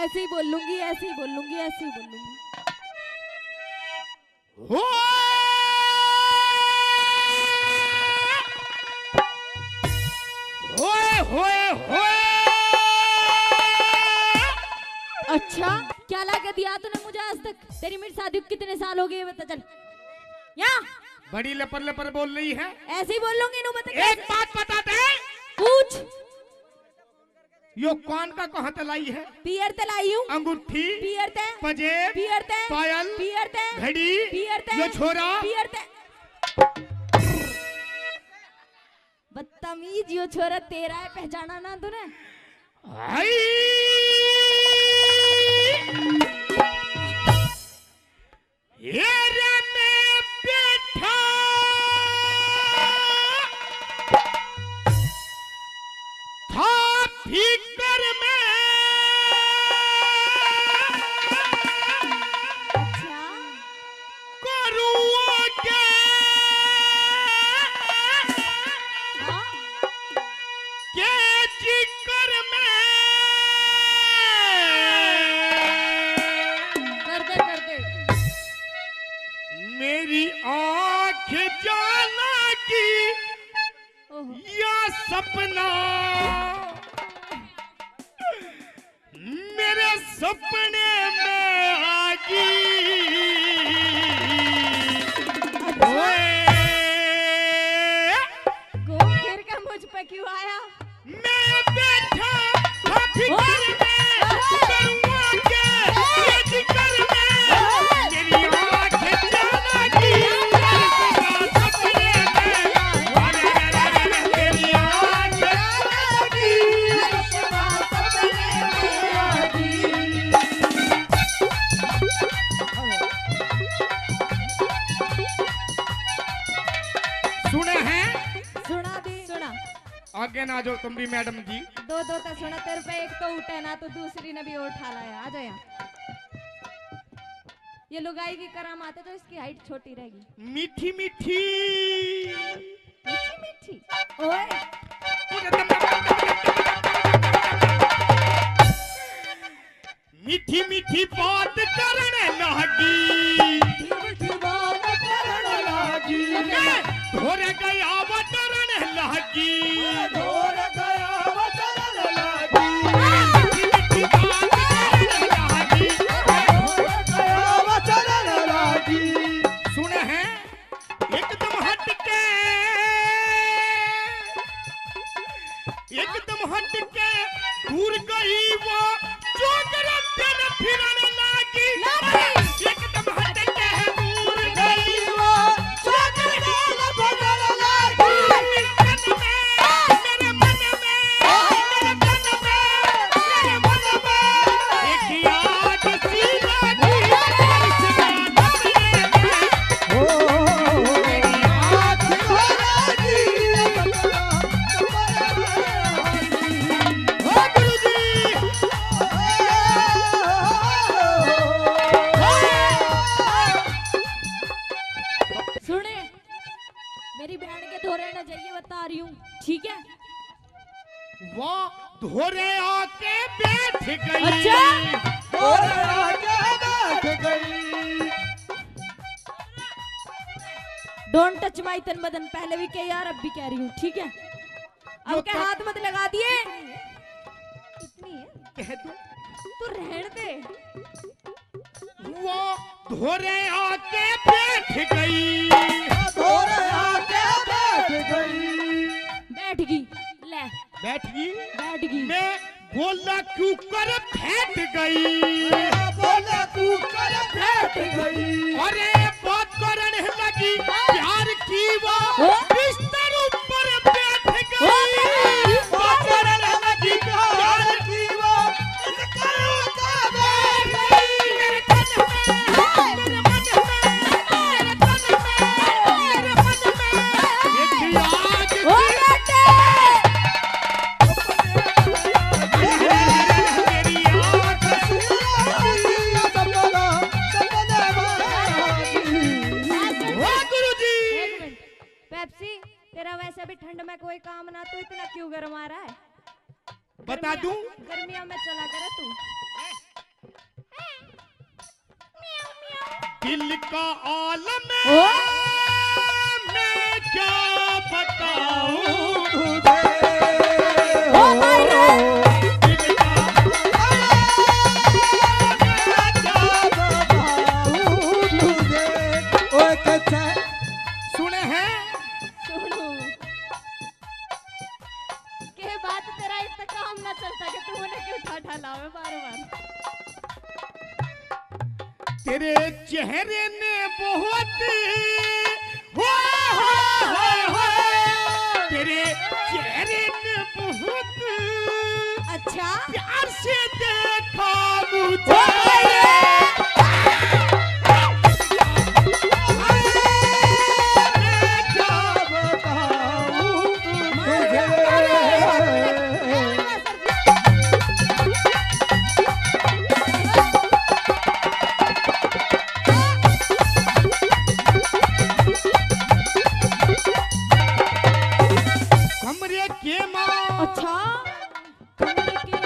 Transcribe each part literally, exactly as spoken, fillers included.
ऐसे ही बोल लूंगी, ऐसे ही बोल लूंगी, ऐसे ही बोल लूंगी। होए होए होए। अच्छा क्या लाके दिया तूने मुझे आज तक? तेरी मेरी शादी को कितने साल हो गए बता चल। या बड़ी लपर लपर बोल रही है। ऐसे ही बोल लूंगी। बता एक बात बता दे, पूछ। यो कौन का कहाँ तलाई है? पियर तलाई हूँ। अंगूठी पियर ते पंजेब पियर ते पायल पियर ते घड़ी पियर ते यो छोरा पियर ते। बदतमीज, यो छोरा तेरा है, पहचाना ना तूने? आई ये रे मैं बैठा था फिकर में। अच्छा करूँ के हाँ? के जिक्र में। कर दे कर दे। मेरी आँख जाना की ओहो। या सपना, मेरे सपने में आगी। ओए, घूम फिर के मुझ पे क्यों आया? मैं बैठा था फिक्र में, करूँगा क्या ये जिक्र में। मेरी आँख जाना की या सपने में। अरे अरे अरे मेरी आँख जाना की या सपने में आगी। सुने हैं? सुना दी सुना। आगे ना जो तुम भी मैडम जी। दो दो तो सुना, तेरे पे एक तो उठे ना तो दूसरी ने भी उठा लाया। आ जा यहाँ। ये लुगाई की करामात है जो इसकी हाइट छोटी रहेगी। मीठी मीठी मीठी मीठी ओए मीठी मीठी बात करने लगी। धोर गया वतरन लगी। मीठी मीठी बात करने लगी। सुने हैं? एकदम हट के एकदम हट के दूर गई वो चोकर दिन फिरन लागी। एकदम हट के दूर गई वो चोकर दिन फिरन लागी। मेरे मन में मेरे मन में मेरे मन में एक याद सी लगी। सपने में ओ मेरी आँख लगी। ओ गुरुजी सुने, मेरी बहन के धोरे न जाइए, बता रही हूँ, ठीक है? वो धोरे आके बैठ गई। अच्छा? धोरे आके बैठ गई। डोंट टच माई तन बदन। पहले भी कह यार, अब भी कह रही हूँ, ठीक है? अब के हाथ मत लगा दिए। इतनी है कह दूं? तो रहने दे। वो धोरे आके बैठ गई। धोरे आके बैठ गई। बैठ गई। ले बैठ गई। बैठ गई। मैं बोला क्यों कर बैठ गई। बोला तू कर बैठ गई। अरे बात करने लगी प्यार की वो बिस्तर ऊपर बैठ गई। बात करने लगी प्यार की वो बिस्तर ऊपर बैठ गई। मेरे तन में मेरे मन में मेरे तन में मेरे मन में एक याद ओ सी बेटे, मेरी आँख सपना सपना ओ गुरुजी। एक मिनट। पेप्सी, तेरा वैसे भी ठंड में कोई काम ना, तो इतना क्यों गर्म आ रहा है? बता दूं? गर्मियों में चला करे तू। दिल का आलम ओ मैं क्या बताऊं तुझे ओ भाई रे दिल का मैं क्या बताऊं तुझे ओए कच्चा सुने हैं सुनो के बात तेरा इतना काम ना चलता कि तू उन्हें क्यों उठा उठा लावे बार बार। तेरे चेहरे ने बहुत हो, हो, हो, हो, तेरे चेहरे ने बहुत अच्छा प्यार से देखा ओ मुझे भाई रे मैं क्या बताऊं तुझे कमरे के माँ अच्छा कमरे के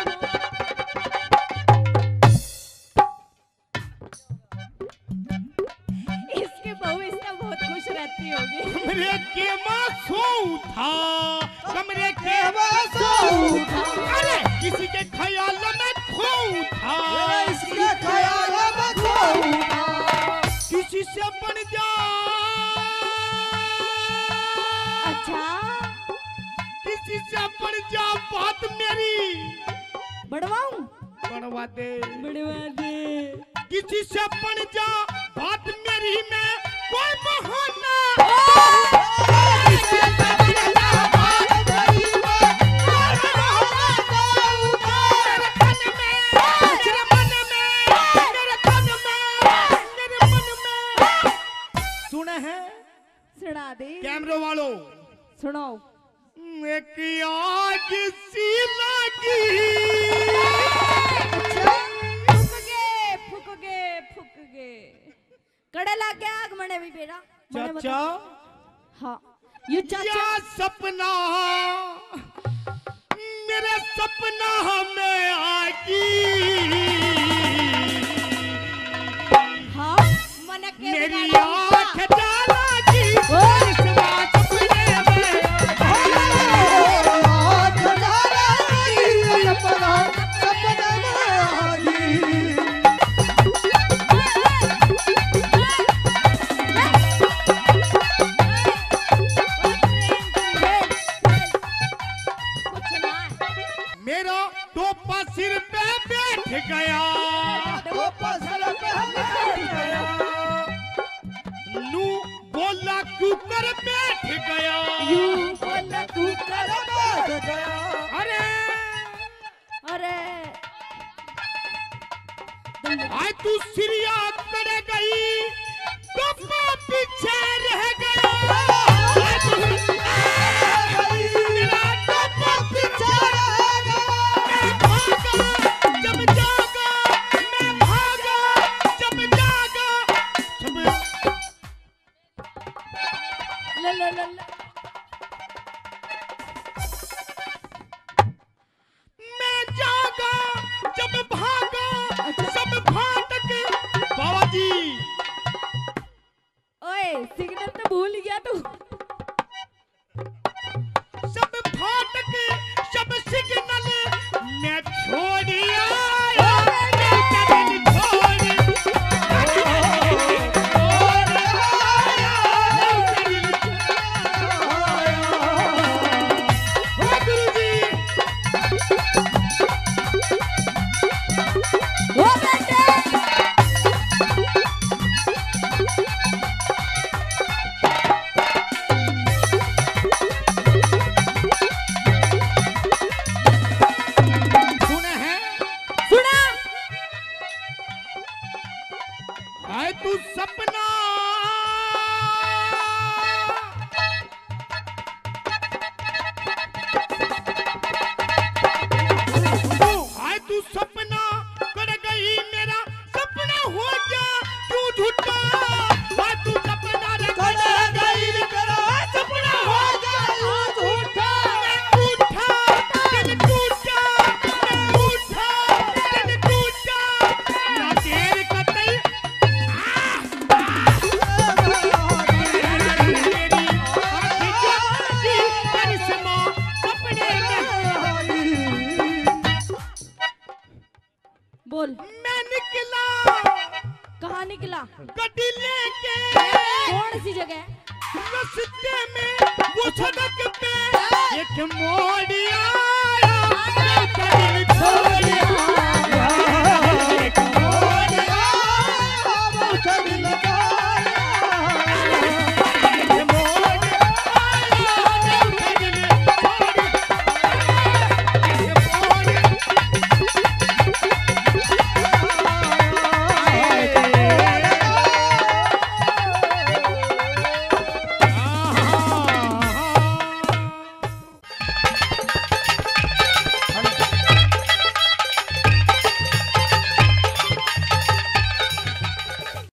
इसकी बहू इससे बहुत खुश रहती होगी। कमरे के माँ सो था कमरे के अरे किसी के ख्याल में खो था इसके ख्याल में खोऊंगा किसी से बन जा अच्छा किसी से बन जा बात मेरी बढ़वाऊं बढ़वा दे बढ़वा दे किसी से बन जा बात मेरी में कोई बहाना इसके बन जा बात मेरी में कोई बहाना मेरे तन में मेरे मन में मेरे तन में मेरे मन में सुने हैं सुना दे कैमरे वालों सुनो एक आग सी लगी फुक गए फुक गए फुक गए कड़े लग गया आग मने भी बेरा मने बता- चाचा हाँ ये चाचा या सपना मेरे सपना में आगी हाँ मन के मेरी बिना आँख जाला की ओ! इस बात सपने में आँख जाएगी सपना सपने में आगी मेरा टोपा सिर पे बैठ गया वो पसर पे बैठ गया नू बोला कुकर बैठ गया बोले तू कर बैठ गया अरे अरे आय तू सिरिया कर गई टोपा पीछे रह गया आय तू मेरा टोपा पीछे मैं भागा जब जागा मैं भागा जब जागा जब ल ल ल ल मैं जागा जब भागा सब भाटक बाबा जी ओए सिग्नल तो भूल गया तू सब फाटक सब सिग्नल मैं छोड़ आया मैं कदम छोड़ ओ गुरुजी ओ बेटे सुने हैं सुना है तू सपना है तू सपना कर गई मेरा सपना हो गया क्यों झूठा है तू सपना रे कर गई मेरा सपना हो गया झूठा मैं उठा दिल टूटा मैं उठा दिल बोल। मैं निकला। कहाँ निकला? गड्डी लेके। कौन सी जगह? रास्ते में वो सड़क पे एक मोड़ आया, मैं दिल छोड़ आया।